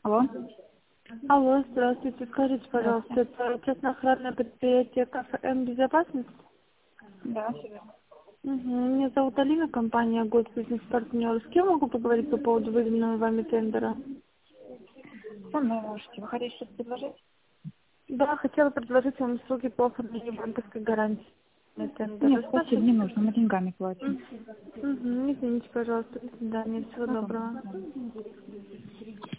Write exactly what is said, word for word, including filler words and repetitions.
Алло. Алло, здравствуйте. Скажите, пожалуйста, Здравствуйте. это частно-охранное предприятие КФМ «Безопасность»? Да, сюда. Угу. Меня зовут Алина, компания «Госбизнес-партнер». С кем могу поговорить по поводу выданного вами тендера? Со мной можете. Вы хотите что-то предложить? Да, хотела предложить вам услуги по оформлению банковской гарантии на тендер. Нет, спасибо, не Рассматриваете? нужно. Мы деньгами платим. Угу. Извините, пожалуйста. До свидания. Всего Пожалуйста. доброго.